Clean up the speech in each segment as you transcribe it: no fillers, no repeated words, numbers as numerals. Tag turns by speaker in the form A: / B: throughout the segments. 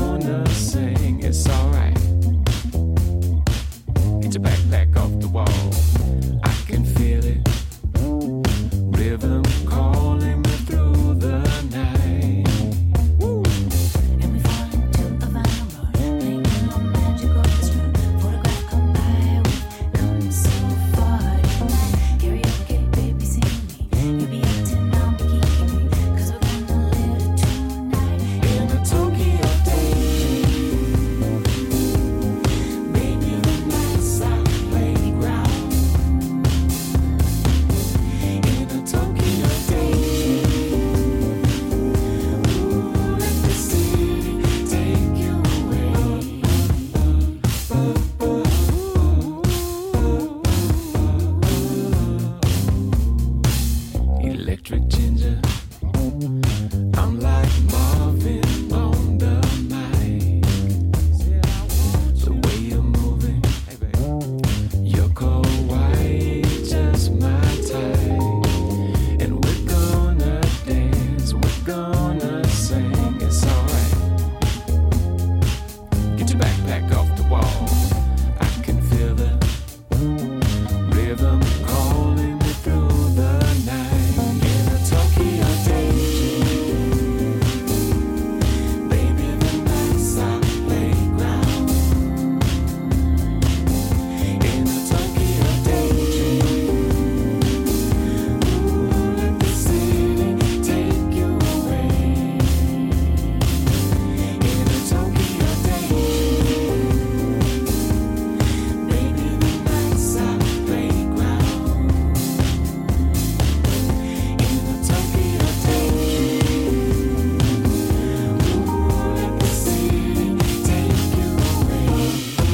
A: gonna sing, it's alright. Get your backpack off the wall. I can feel it. Rhythm calling me through the night. Woo.
B: And we fall into a vinyl bar, playing on magic orchestra. Photograph come by, we've come so far tonight. Karaoke, baby, sing me. You be acting on bikini, 'cause we're gonna live tonight.
A: In a Tokyo daydream, baby, the night's our playground. In a Tokyo daydream, ooh, let the city take you away. Electric ginger, I'm like Marvin on the mic. The way you're moving, you're cold white, just my type. And we're gonna dance, we're gonna sing, it's alright. Get your backpack off the wall. I can feel the rhythm calling me through the night. In a Tokyo daydream, baby, the night's our playground. In a Tokyo daydream, ooh, let the city take you away. In a Tokyo daydream, baby, the night's our playground. In a Tokyo daydream, ooh, let the city take you away.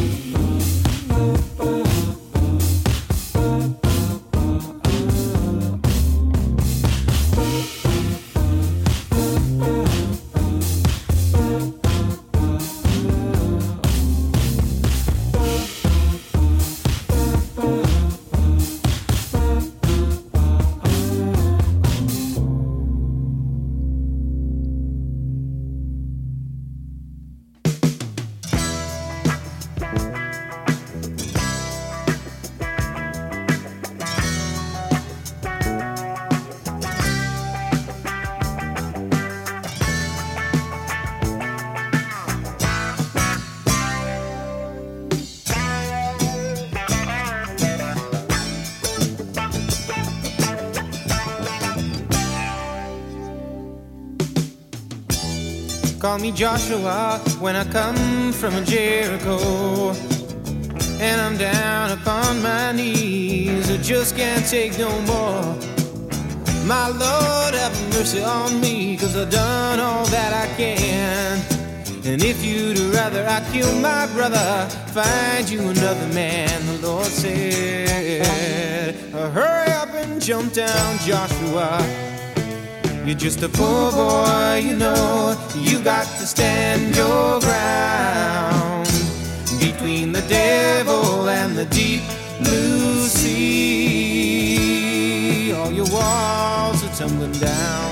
C: Call me Joshua when I come from Jericho, and I'm down upon my knees. I just can't take no more. My Lord, have mercy on me, 'cause I've done all that I can. And if you'd rather I kill my brother, find you another man, the Lord said. Hurry up and jump down, Joshua. You're just a poor boy, you know. You got to stand your ground between the devil and the deep blue sea. All your walls are tumbling down.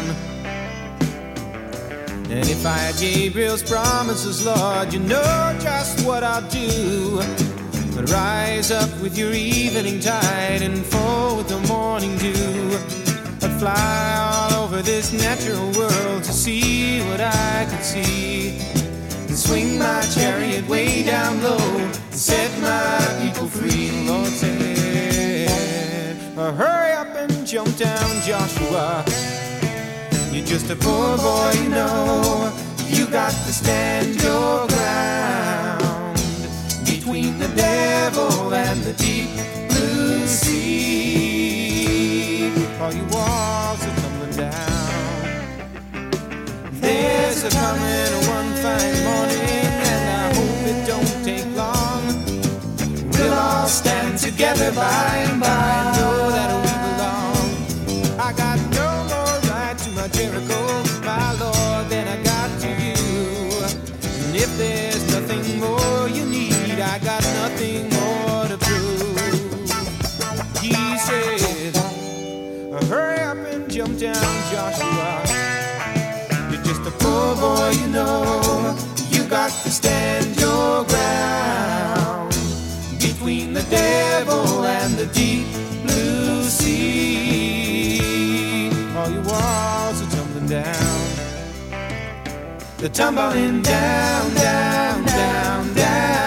C: And if I had Gabriel's promises, Lord, you know just what I'll do. But rise up with your evening tide and fall with the morning dew. I'd fly all over this natural world to see what I could see, and swing my chariot way down low and set my people free. The Lord said, hurry up and jump down, Joshua. You're just a poor boy, you know. You got to stand your ground between the devil and the deep blue sea. All your walls are tumbling down. There's a coming one fine morning, and I hope it don't take long. We'll all stand together by and by and know that we belong. I got no more right to my Jericho, my Lord, than I got to you. And if there's nothing more you need, I got nothing more to prove. He said, hurry up and jump down, Joshua. You're just a poor boy, you know. You got to stand your ground between the devil and the deep blue sea. All your walls are tumbling down. They're tumbling down, down, down, down.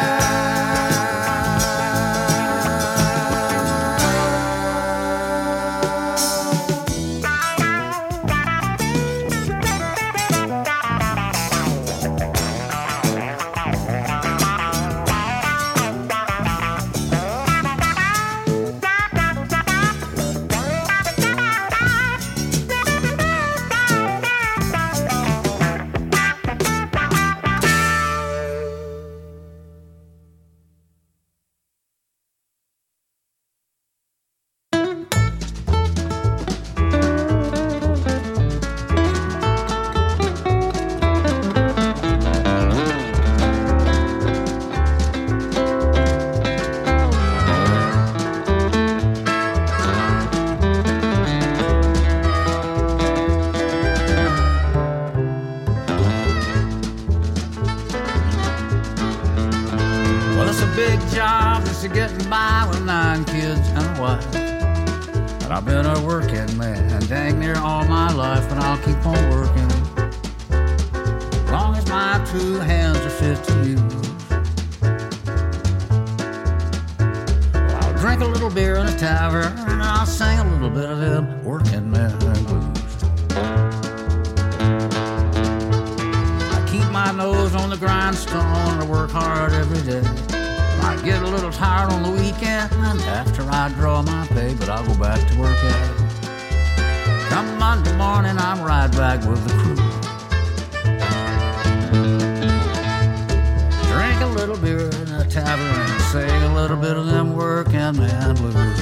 D: Getting by with 9 kids and a wife. But I've been a working man dang near all my life, and I'll keep on working as long as my 2 hands are fit to use. Well, I'll drink a little beer in a tavern, and I'll sing a little bit of them working man blues. I keep my nose on the grindstone, I work hard every day. I get a little tired on the weekend after I draw my pay, but I'll go back to work at it. Come Monday morning, I'm right back with the crew. Drink a little beer in a tavern and sing a little bit of them working man blues.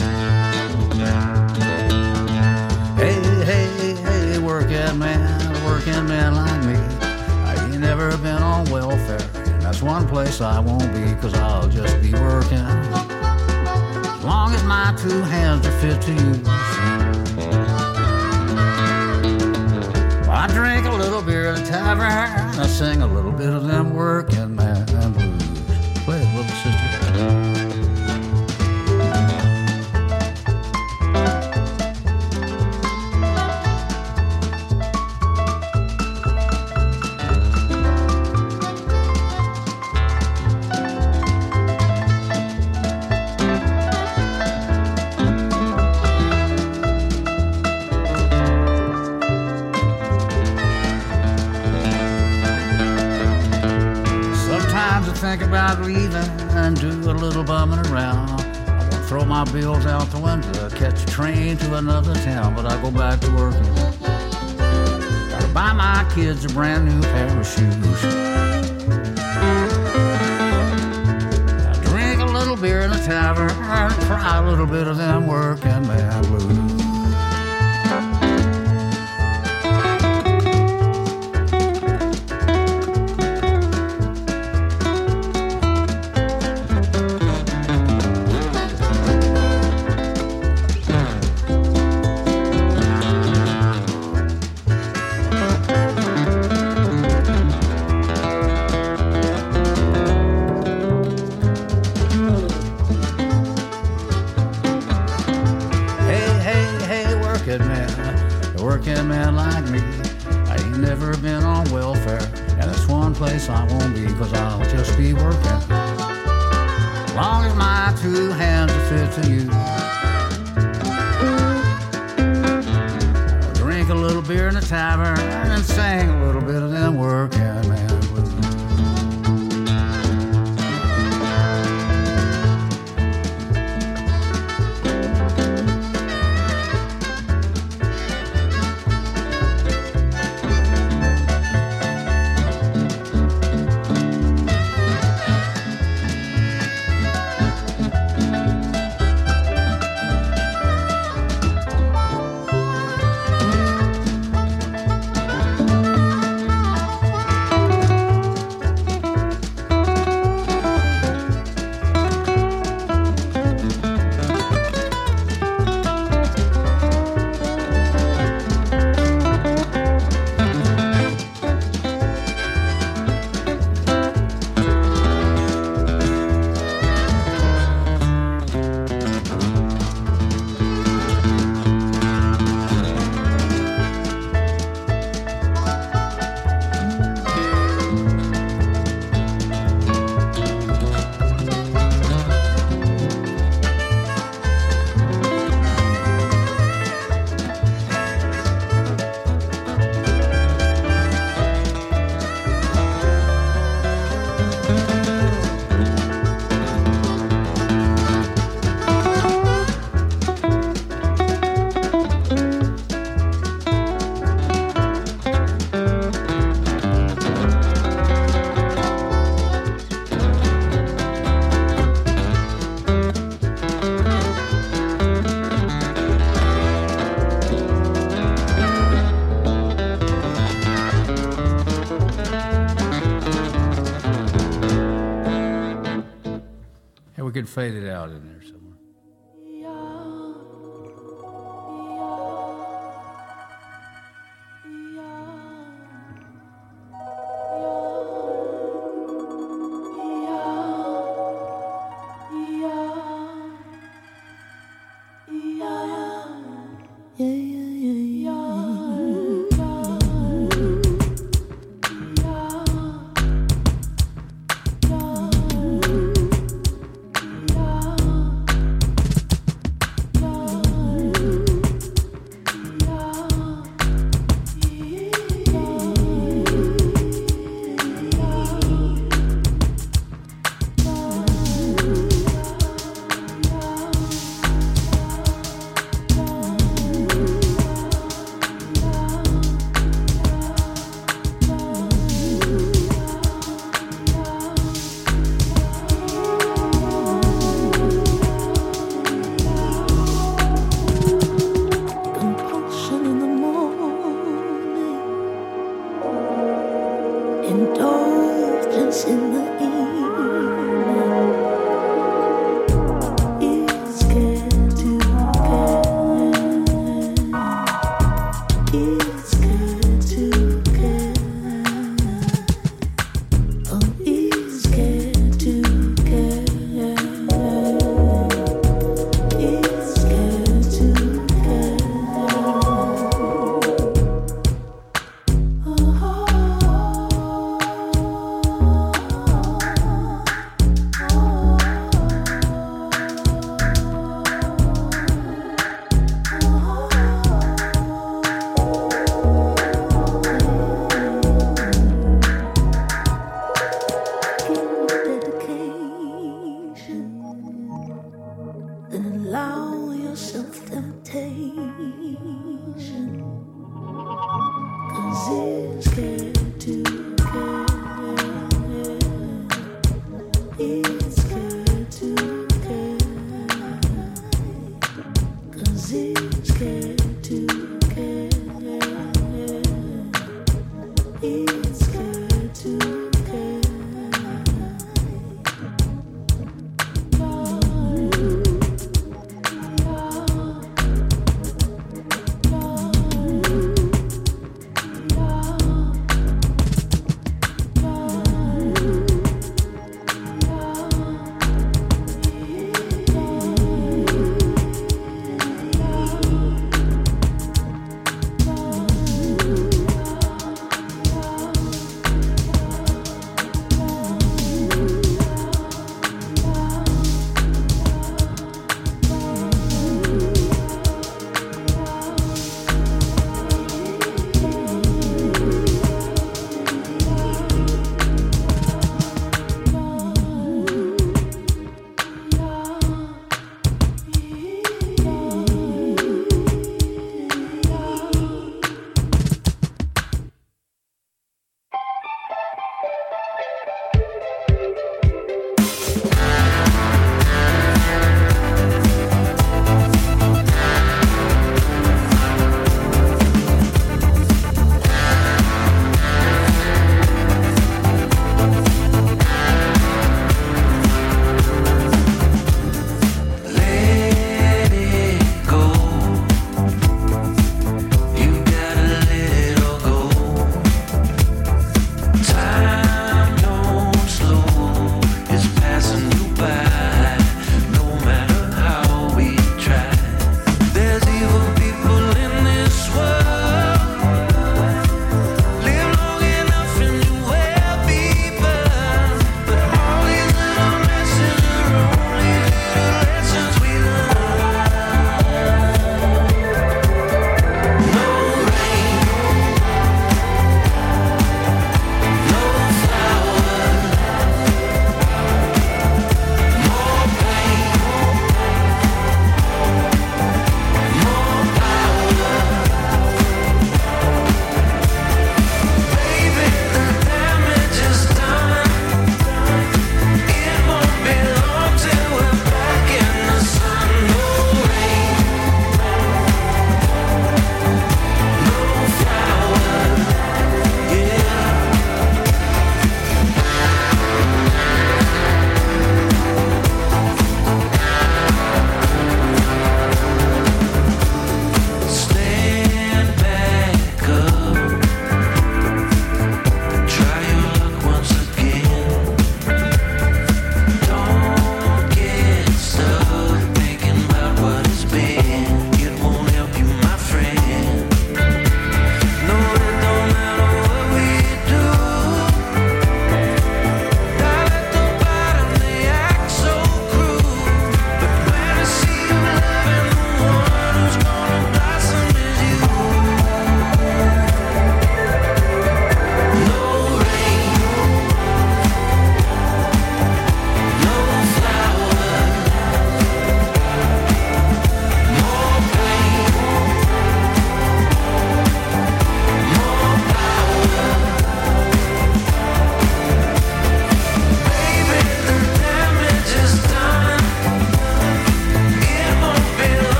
D: Hey, hey, hey, working man like me. I ain't never been on welfare. That's one place I won't be, 'cause I'll just be working as long as my 2 hands are fit to use. I drink a little beer at a tavern, I sing a little bit of them working man blues. Play it, little sister. Think about leaving and do a little bumming around. I won't throw my bills out the window, catch a train to another town, but I go back to working. Gotta buy my kids a brand new pair of shoes. I drink a little beer in a tavern and cry a little bit of them working man blues. Working man like me, I ain't never been on welfare, and it's one place I won't be, 'cause I'll just be working as long as my 2 hands are fit to use. I'll drink a little beer in a tavern and sing a little bit of them working man blues. We could fade it out in there somewhere.
B: Yeah.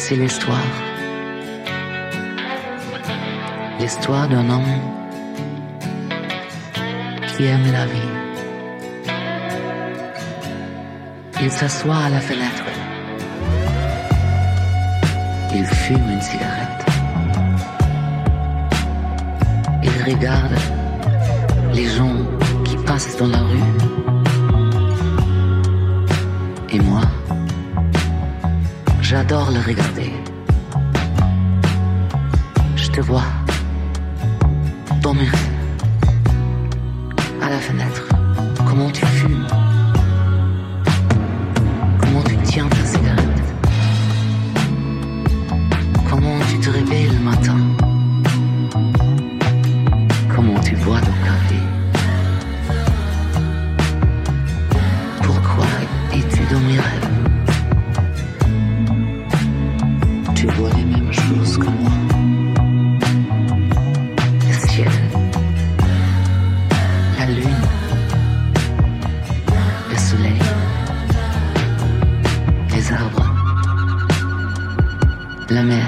E: C'est l'histoire d'un homme qui aime la vie. Il s'assoit à la fenêtre. Il fume une cigarette. Il regarde les gens qui passent dans la rue. Et moi, j'adore le regarder. Je te vois dormir à la fenêtre. Comment tu fumes? Comment tu tiens ta cigarette? Comment tu te réveilles le matin? Comment tu bois ton café? Pourquoi es-tu dans mes rêves? Tu vois les mêmes choses que moi. Le ciel, la lune, le soleil, les arbres, la mer,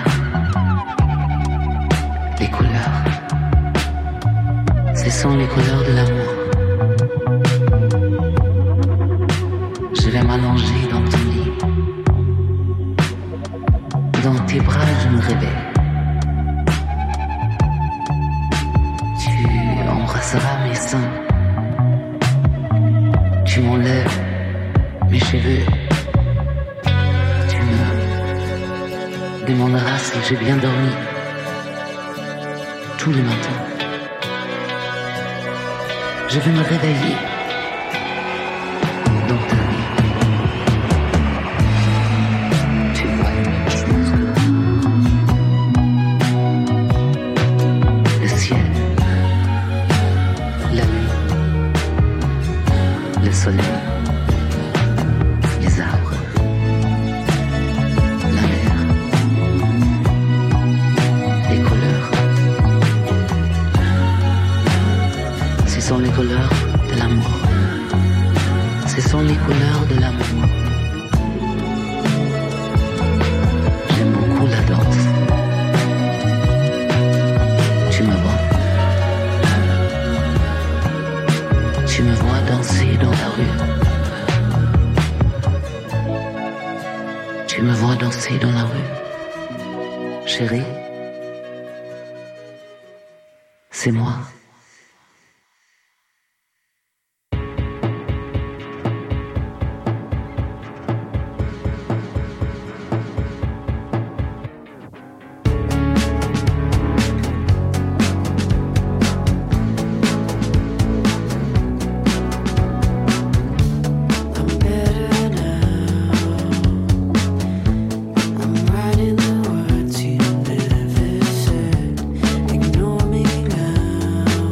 E: les couleurs. Ce sont les couleurs de l'amour. Je vais m'allonger dans ton lit. Dans tes bras, je me réveille. Tu embrasseras mes seins. Tu m'enlèves mes cheveux. Tu me demanderas si j'ai bien dormi. Tous les matins, je vais me réveiller dans ta vie. Tu vois les mêmes choses que moi. Le ciel, la nuit, le soleil, les arbres, la mer, les couleurs. Ce sont les couleurs de l'amour. Ce sont les couleurs de l'amour. J'aime beaucoup la danse. Tu me vois. Tu me vois danser dans la rue. Tu me vois danser dans la rue. Chérie, c'est moi.
B: I'm better now. I'm writing the words you never said. Ignore me now.